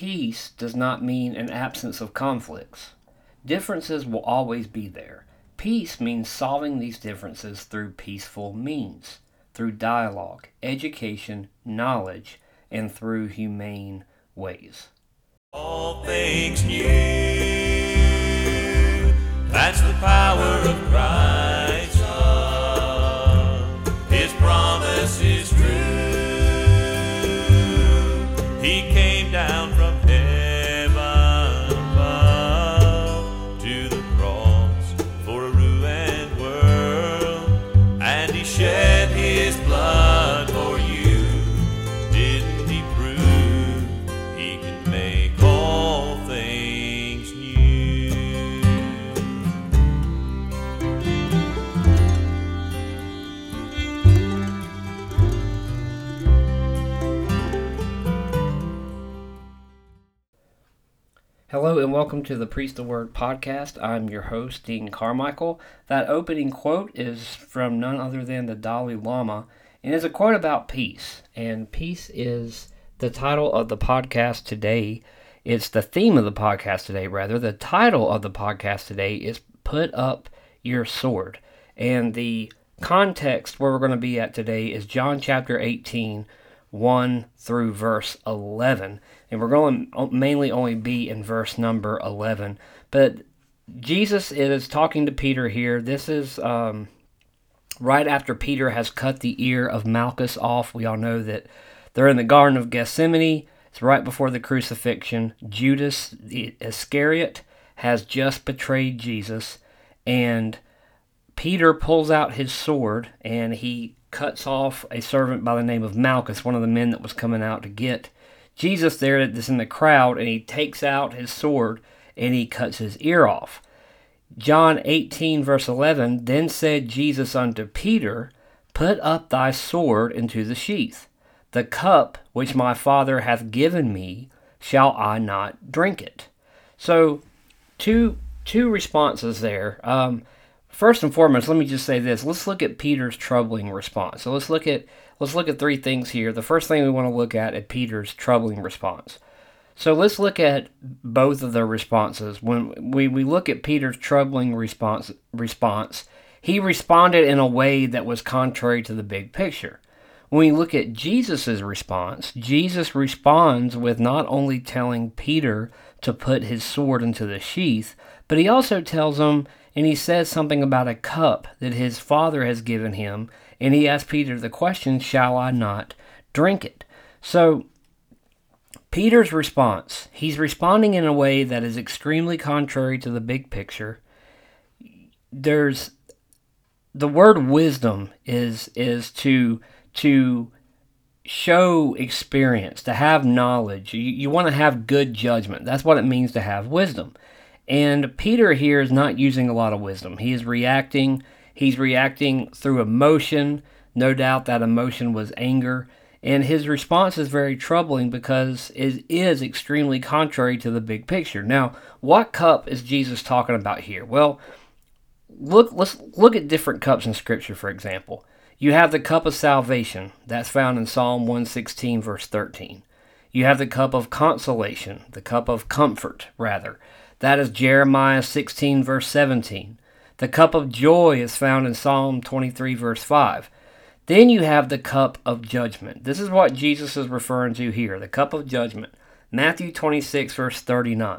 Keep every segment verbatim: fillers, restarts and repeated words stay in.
peace does not mean an absence of conflicts. Differences will always be there. Peace means solving these differences through peaceful means, through dialogue, education, knowledge, and through humane ways. All things new, that's the power of Christ's love. His promise is true. He came down from heaven above to the cross for a ruined world, and he shed his blood for you. Didn't he prove he can make all things new? Hello and welcome to the Preach the Word podcast. I'm your host, Dean Carmichael. That opening quote is from none other than the Dalai Lama, and it's a quote about peace. And peace is the title of the podcast today. It's the theme of the podcast today, rather. The title of the podcast today is Put Up Your Sword. And the context where we're going to be at today is John chapter eighteen, one through verse eleven. And we're going to mainly only be in verse number eleven. But Jesus is talking to Peter here. This is um, right after Peter has cut the ear of Malchus off. We all know that they're in the Garden of Gethsemane. It's right before the crucifixion. Judas Iscariot has just betrayed Jesus. And Peter pulls out his sword and he cuts off a servant by the name of Malchus, one of the men that was coming out to get Jesus there that's in the crowd, and he takes out his sword and he cuts his ear off. John eighteen verse eleven, then said Jesus unto Peter, Put up thy sword into the sheath. The cup which my Father hath given me, shall I not drink it? So, two two responses there. Um, first and foremost, let me just say this. Let's look at Peter's troubling response. So let's look at let's look at three things here. The first thing we want to look at is Peter's troubling response. So let's look at both of the responses. When we, we look at Peter's troubling response, response, he responded in a way that was contrary to the big picture. When we look at Jesus' response, Jesus responds with not only telling Peter to put his sword into the sheath, but he also tells him, and he says something about a cup that his Father has given him, and he asks Peter the question, shall I not drink it? So, Peter's response, he's responding in a way that is extremely contrary to the big picture. There's, the word wisdom is, is to, to show experience, to have knowledge. You, you want to have good judgment. That's what it means to have wisdom. And Peter here is not using a lot of wisdom. He is reacting. He's reacting through emotion. No doubt that emotion was anger. And his response is very troubling because it is extremely contrary to the big picture. Now, what cup is Jesus talking about here? Well, look, let's look at different cups in Scripture, for example. You have the cup of salvation. That's found in Psalm one sixteen, verse thirteen. You have the cup of consolation, the cup of comfort, rather. That is Jeremiah sixteen, verse seventeen. The cup of joy is found in Psalm twenty-three, verse five. Then you have the cup of judgment. This is what Jesus is referring to here, the cup of judgment. Matthew twenty-six, verse thirty-nine.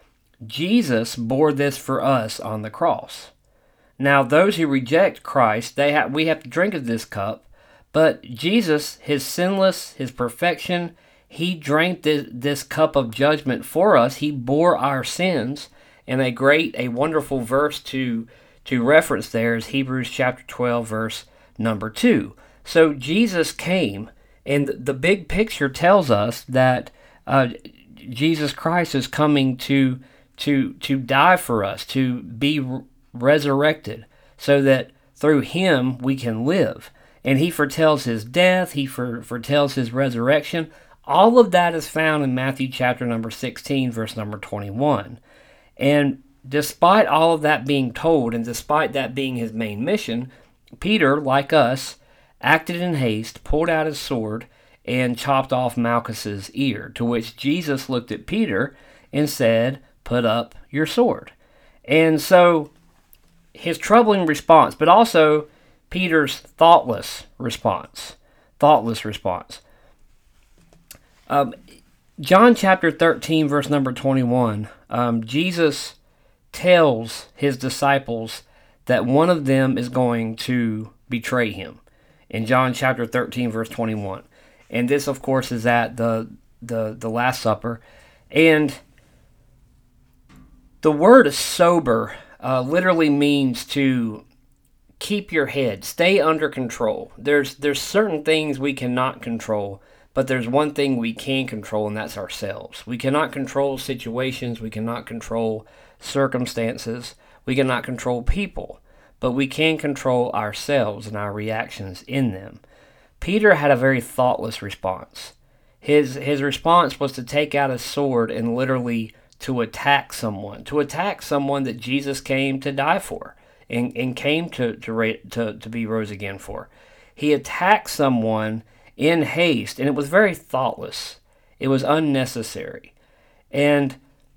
Jesus bore this for us on the cross. Now, those who reject Christ, they have, we have to drink of this cup, but Jesus, his sinless, his perfection, he drank this, this cup of judgment for us. He bore our sins. And a great, a wonderful verse to, to reference there is Hebrews chapter twelve, verse number two. So Jesus came, and the big picture tells us that uh, Jesus Christ is coming to, to, to die for us, to be re- resurrected, so that through him we can live. And he foretells his death, he for, foretells his resurrection. All of that is found in Matthew chapter number sixteen, verse number twenty-one. And despite all of that being told, and despite that being his main mission, Peter, like us, acted in haste, pulled out his sword, and chopped off Malchus's ear, to which Jesus looked at Peter and said, "Put up your sword." And so his troubling response, but also Peter's thoughtless response. Thoughtless response. Um, John chapter thirteen, verse number twenty-one, um, Jesus tells his disciples that one of them is going to betray him. In John chapter thirteen, verse twenty-one. And this, of course, is at the, the, the Last Supper. And the word sober uh, literally means to keep your head, stay under control. There's there's certain things we cannot control, but there's one thing we can control, and that's ourselves. We cannot control situations. We cannot control circumstances. We cannot control people, but we can control ourselves and our reactions in them. Peter had a very thoughtless response. His his response was to take out a sword and literally to attack someone, to attack someone that Jesus came to die for and, and came to, to, to, to be rose again for. He attacked someone in haste, and it was very thoughtless. It was unnecessary. And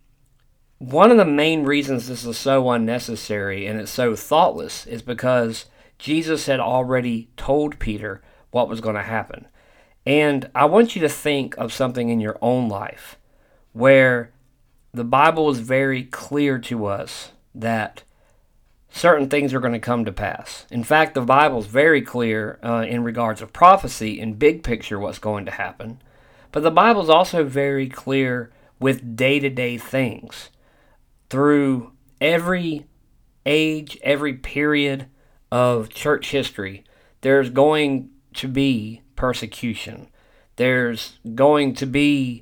one of the main reasons this is so unnecessary and it's so thoughtless is because Jesus had already told Peter what was going to happen. And I want you to think of something in your own life where the Bible is very clear to us that certain things are going to come to pass. In fact, the Bible is very clear uh, in regards of prophecy and big picture what's going to happen. But the Bible is also very clear with day-to-day things. Through every age, every period of church history, there's going to be persecution. There's going to be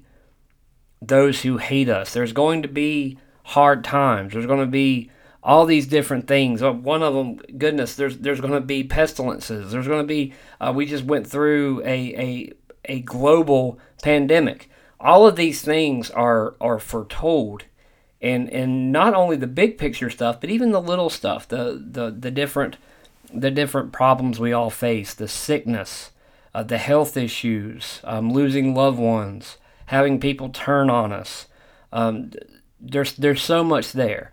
those who hate us. There's going to be hard times. There's going to be all these different things. One of them, goodness, there's there's going to be pestilences. There's going to be, uh, we just went through a, a a global pandemic. All of these things are are foretold, and and not only the big picture stuff, but even the little stuff, the the the different the different problems we all face, the sickness, uh, the health issues, um, losing loved ones, having people turn on us. Um, there's there's so much there.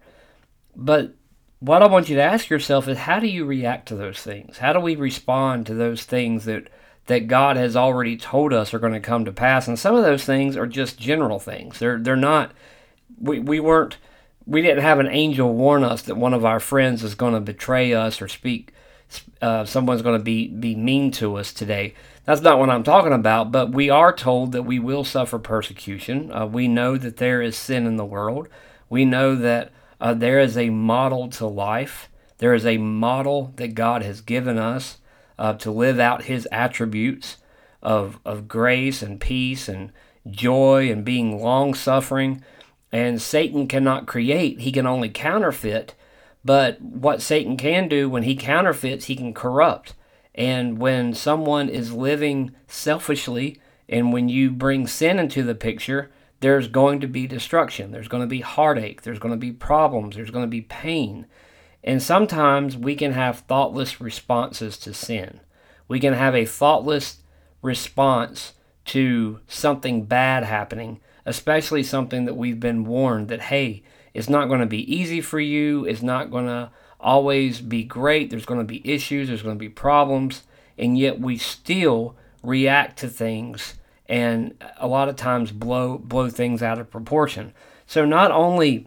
But what I want you to ask yourself is, how do you react to those things? How do we respond to those things that, that God has already told us are going to come to pass? And some of those things are just general things. They're they're not, we, we weren't, we didn't have an angel warn us that one of our friends is going to betray us or speak, uh, someone's going to be, be mean to us today. That's not what I'm talking about, but we are told that we will suffer persecution. Uh, we know that there is sin in the world. We know that Uh, there is a model to life. There is a model that God has given us uh, to live out His attributes of, of grace and peace and joy and being long-suffering. And Satan cannot create. He can only counterfeit. But what Satan can do when he counterfeits, he can corrupt. And when someone is living selfishly, and when you bring sin into the picture, there's going to be destruction. There's going to be heartache. There's going to be problems. There's going to be pain. And sometimes we can have thoughtless responses to sin. We can have a thoughtless response to something bad happening, especially something that we've been warned that, hey, it's not going to be easy for you. It's not going to always be great. There's going to be issues. There's going to be problems. And yet we still react to things and a lot of times blow blow things out of proportion. So not only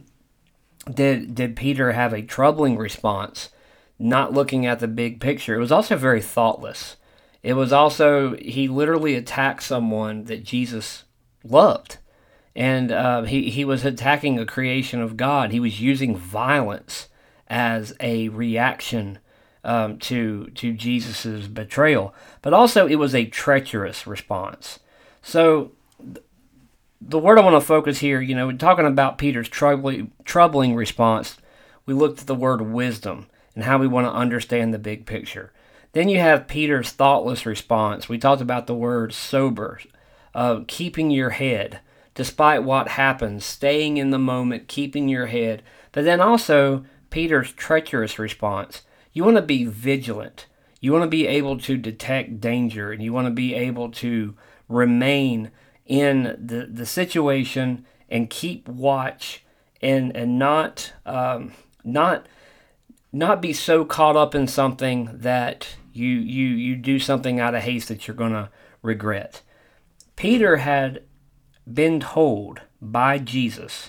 did did Peter have a troubling response, not looking at the big picture, it was also very thoughtless. It was also, he literally attacked someone that Jesus loved. And uh, he, he was attacking a creation of God. He was using violence as a reaction um, to, to Jesus' betrayal. But also it was a treacherous response. So the word I want to focus here, you know, talking about Peter's troubling, troubling response, we looked at the word wisdom and how we want to understand the big picture. Then you have Peter's thoughtless response. We talked about the word sober, uh, keeping your head, despite what happens, staying in the moment, keeping your head. But then also Peter's treacherous response. You want to be vigilant. You want to be able to detect danger, and you want to be able to remain in the, the situation and keep watch and and not um, not not be so caught up in something that you you you do something out of haste that you're gonna regret. Peter had been told by Jesus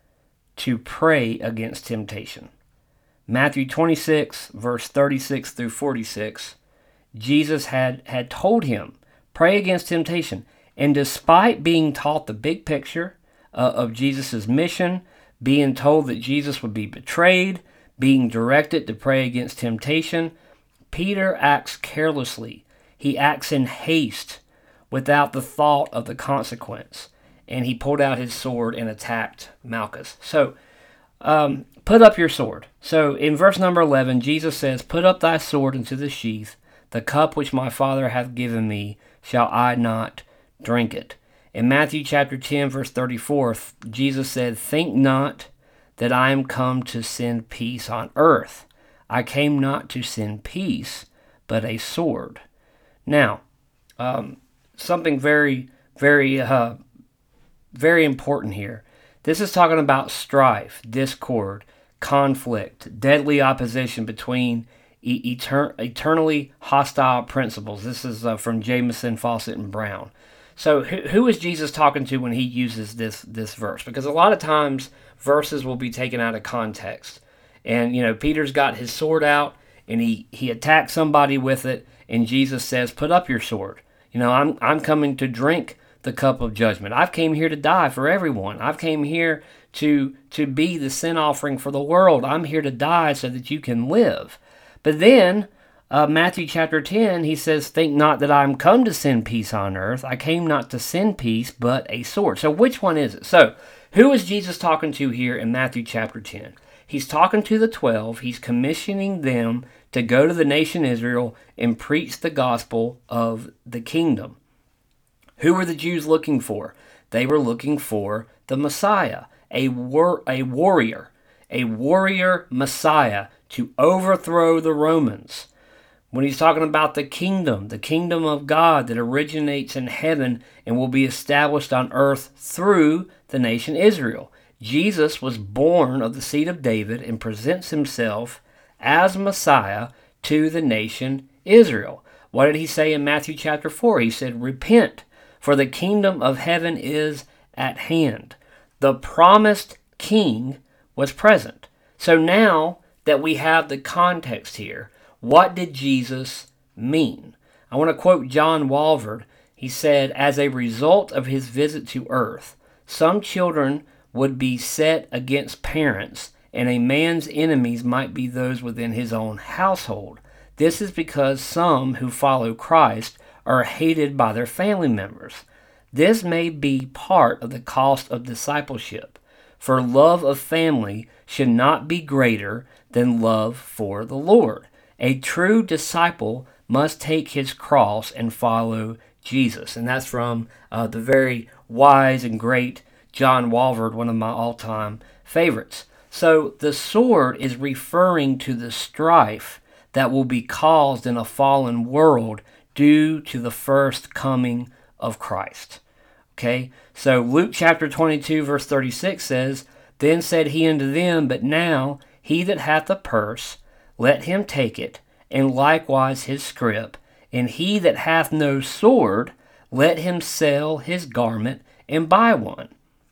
to pray against temptation. Matthew twenty-six, verse thirty-six through forty-six, Jesus had, had told him, pray against temptation. And despite being taught the big picture uh, of Jesus' mission, being told that Jesus would be betrayed, being directed to pray against temptation, Peter acts carelessly. He acts in haste without the thought of the consequence. And he pulled out his sword and attacked Malchus. So, um, put up your sword. So, in verse number eleven, Jesus says, put up thy sword into the sheath. The cup which my Father hath given me, shall I not drink it? In Matthew chapter ten, verse thirty-four, Jesus said, think not that I am come to send peace on earth. I came not to send peace, but a sword. Now, um, something very, very, uh, very important here. This is talking about strife, discord, conflict, deadly opposition between e- etern- eternally hostile principles. This is uh, from Jameson, Fawcett, and Brown. So who, who is Jesus talking to when he uses this this verse? Because a lot of times verses will be taken out of context. And, you know, Peter's got his sword out, and he, he attacks somebody with it, and Jesus says, put up your sword. You know, I'm I'm coming to drink the cup of judgment. I've came here to die for everyone. I've came here to to be the sin offering for the world. I'm here to die so that you can live. But then, uh, Matthew chapter ten, he says, think not that I am come to send peace on earth. I came not to send peace, but a sword. So which one is it? So who is Jesus talking to here in Matthew chapter ten? He's talking to the twelve. He's commissioning them to go to the nation Israel and preach the gospel of the kingdom. Who were the Jews looking for? They were looking for the Messiah, a war, a warrior, a warrior Messiah to overthrow the Romans. When he's talking about the kingdom, the kingdom of God that originates in heaven and will be established on earth through the nation Israel. Jesus was born of the seed of David and presents himself as Messiah to the nation Israel. What did he say in Matthew chapter four? He said, repent, for the kingdom of heaven is at hand. The promised king was present. So now that we have the context here, what did Jesus mean? I want to quote John Walvoord. He said, as a result of his visit to earth, some children would be set against parents, and a man's enemies might be those within his own household. This is because some who follow Christ are hated by their family members. This may be part of the cost of discipleship, for love of family should not be greater than love for the Lord. A true disciple must take his cross and follow Jesus. And that's from uh, the very wise and great John Walvoord, one of my all-time favorites. So the sword is referring to the strife that will be caused in a fallen world due to the first coming of Christ. Okay, so Luke chapter twenty-two, verse thirty-six says, then said he unto them, but now he that hath a purse, let him take it, and likewise his scrip, and he that hath no sword, let him sell his garment and buy one.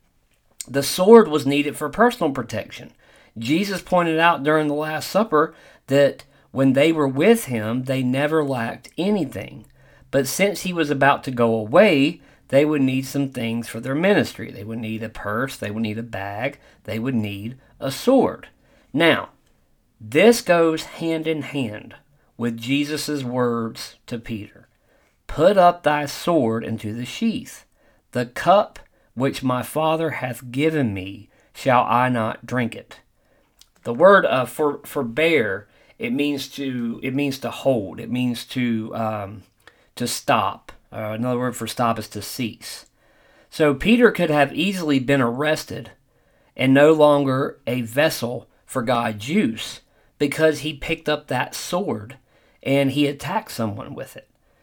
The sword was needed for personal protection. Jesus pointed out during the Last Supper that when they were with him, they never lacked anything. But since he was about to go away, they would need some things for their ministry. They would need a purse, they would need a bag, they would need a sword. Now, this goes hand in hand with Jesus' words to Peter. Put up thy sword into the sheath. The cup which my Father hath given me, shall I not drink it? The word uh, for forbear, it means to it means to hold. It means to um, to stop. Uh, another word for stop is to cease. So Peter could have easily been arrested and no longer a vessel for God's use because he picked up that sword and he attacked someone with it.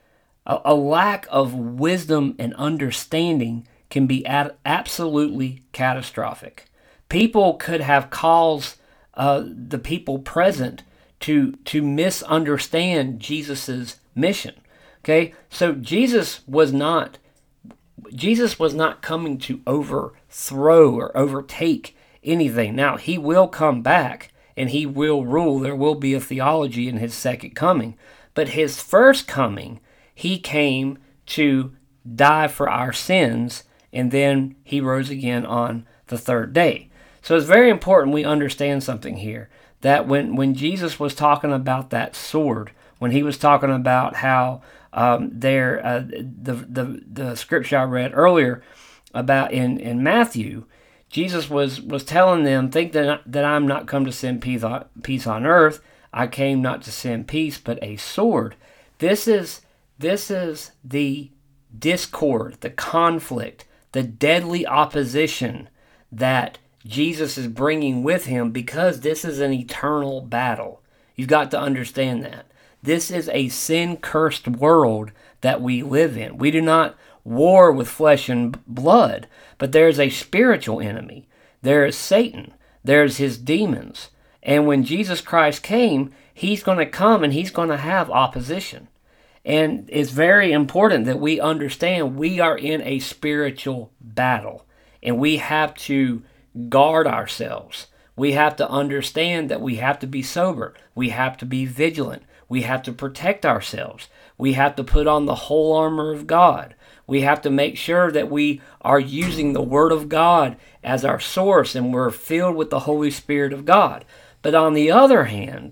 A, a lack of wisdom and understanding can be ad, absolutely catastrophic. People could have caused uh, the people present to to misunderstand Jesus's mission. Okay, so Jesus was not Jesus was not coming to overthrow or overtake anything. Now, he will come back and he will rule. There will be a theology in his second coming. But his first coming, he came to die for our sins, and then he rose again on the third day. So it's very important we understand something here, that when, when Jesus was talking about that sword, when he was talking about how um, there, uh, the, the the scripture I read earlier about in, in Matthew, Jesus was, was telling them, think that, that I'm not come to send peace on, peace on earth. I came not to send peace, but a sword. This is this is the discord, the conflict, the deadly opposition that Jesus is bringing with him, because this is an eternal battle. You've got to understand that. This is a sin-cursed world that we live in. We do not war with flesh and blood, but there is a spiritual enemy. There is Satan. There's his demons. And when Jesus Christ came, he's going to come and he's going to have opposition. And it's very important that we understand we are in a spiritual battle. And we have to guard ourselves. We have to understand that we have to be sober. We have to be vigilant. We have to protect ourselves. We have to put on the whole armor of God. We have to make sure that we are using the Word of God as our source and we're filled with the Holy Spirit of God. But on the other hand,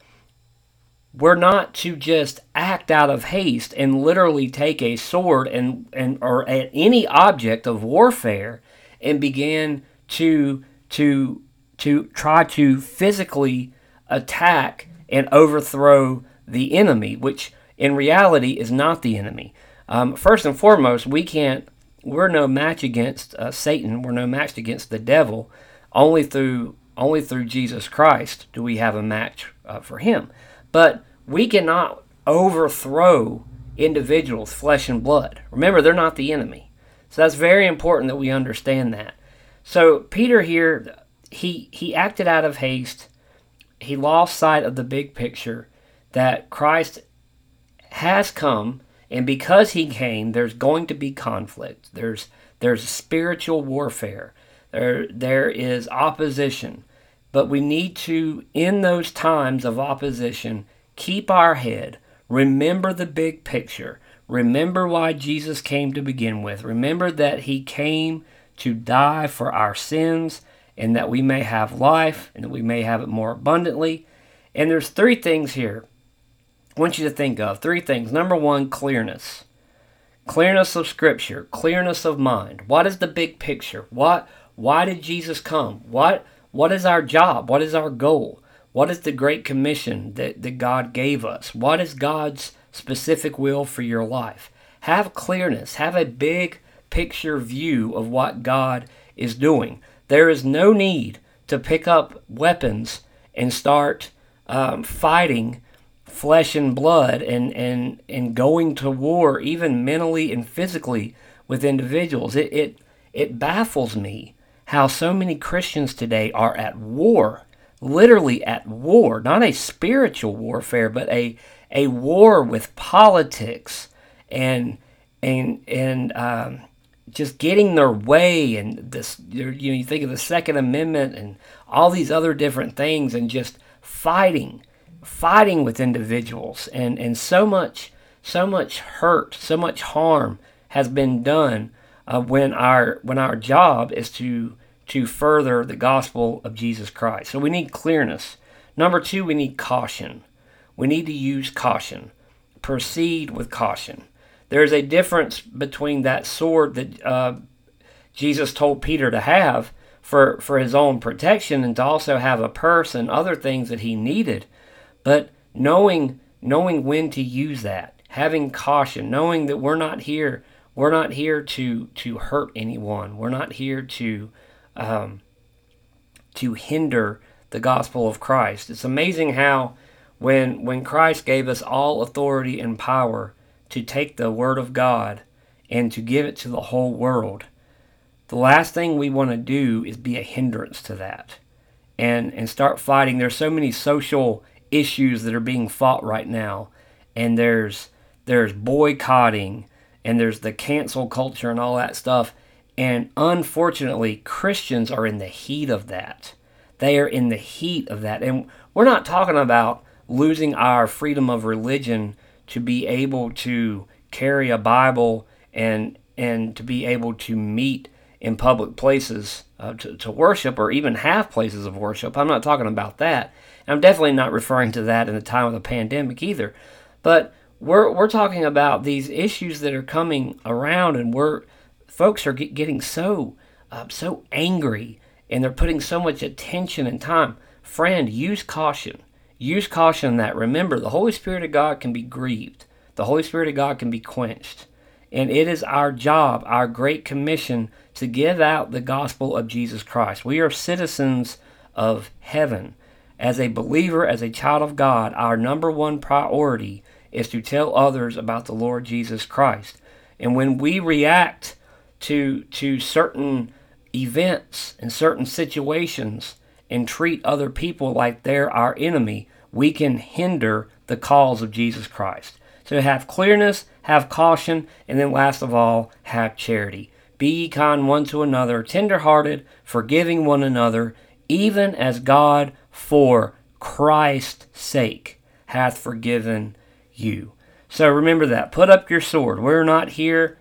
we're not to just act out of haste and literally take a sword and, and or at any object of warfare and begin to to to try to physically attack and overthrow the enemy, which in reality is not the enemy. Um, first and foremost, we can't. We're no match against uh, Satan. We're no match against the devil. Only through only through Jesus Christ do we have a match uh, for him. But we cannot overthrow individuals, flesh and blood. Remember, they're not the enemy. So that's very important that we understand that. So Peter here, he he acted out of haste. He lost sight of the big picture that Christ has come, and because he came, there's going to be conflict. There's there's spiritual warfare. There there is opposition. But we need to, in those times of opposition, keep our head. Remember the big picture. Remember why Jesus came to begin with. Remember that he came to die for our sins, and that we may have life, and that we may have it more abundantly. And there's three things here I want you to think of. Three things. Number one, clearness. Clearness of Scripture. Clearness of mind. What is the big picture? What? Why did Jesus come? What? What is our job? What is our goal? What is the Great Commission that, that God gave us? What is God's specific will for your life? Have clearness. Have a big picture view of what God is doing. There is no need to pick up weapons and start um, fighting flesh and blood and, and, and going to war, even mentally and physically, with individuals. It, it, it baffles me how so many Christians today are at war, literally at war, not a spiritual warfare, but a, a war with politics and, and, and, um, just getting their way, and this, you know, you think of the Second Amendment and all these other different things, and just fighting, fighting with individuals, and, and so much, so much hurt, so much harm has been done uh, when our when our job is to to further the gospel of Jesus Christ. So we need clearness. Number two, we need caution. We need to use caution. Proceed with caution. There's a difference between that sword that uh, Jesus told Peter to have for, for his own protection, and to also have a purse and other things that he needed. But knowing knowing when to use that, having caution, knowing that we're not here we're not here to to hurt anyone. We're not here to um, to hinder the gospel of Christ. It's amazing how when when Christ gave us all authority and power to take the Word of God and to give it to the whole world, the last thing we want to do is be a hindrance to that and, and start fighting. There's so many social issues that are being fought right now, and there's there's boycotting, and there's the cancel culture and all that stuff. And unfortunately, Christians are in the heat of that. They are in the heat of that. And we're not talking about losing our freedom of religion to be able to carry a Bible and and to be able to meet in public places uh, to, to worship, or even have places of worship. I'm not talking about that. I'm definitely not referring to that in the time of the pandemic either. But we're we're talking about these issues that are coming around, and we're folks are get, getting so uh, so angry, and they're putting so much attention and time. Friend, use caution. Use caution that, remember, the Holy Spirit of God can be grieved. The Holy Spirit of God can be quenched. And it is our job, our great commission, to give out the gospel of Jesus Christ. We are citizens of heaven. As a believer, as a child of God, our number one priority is to tell others about the Lord Jesus Christ. And when we react to, to certain events and certain situations and treat other people like they're our enemy, we can hinder the cause of Jesus Christ. So have clearness, have caution, and then last of all, have charity. Be ye kind one to another, tender-hearted, forgiving one another, even as God for Christ's sake hath forgiven you. So remember that. Put up your sword. We're not here.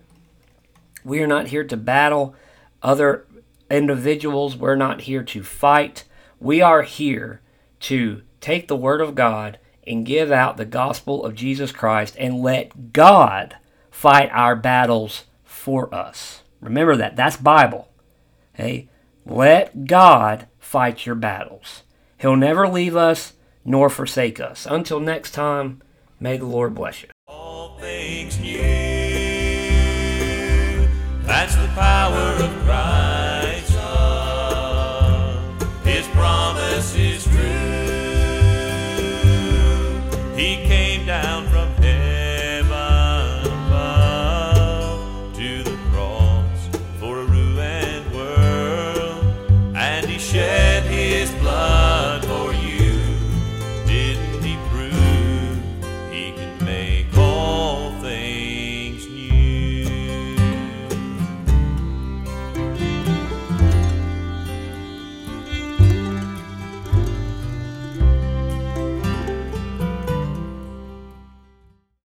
We are not here to battle other individuals. We're not here to fight. We are here to take the Word of God and give out the gospel of Jesus Christ and let God fight our battles for us. Remember that. That's Bible. Okay? Let God fight your battles. He'll never leave us nor forsake us. Until next time, may the Lord bless you. All things new. That's the power of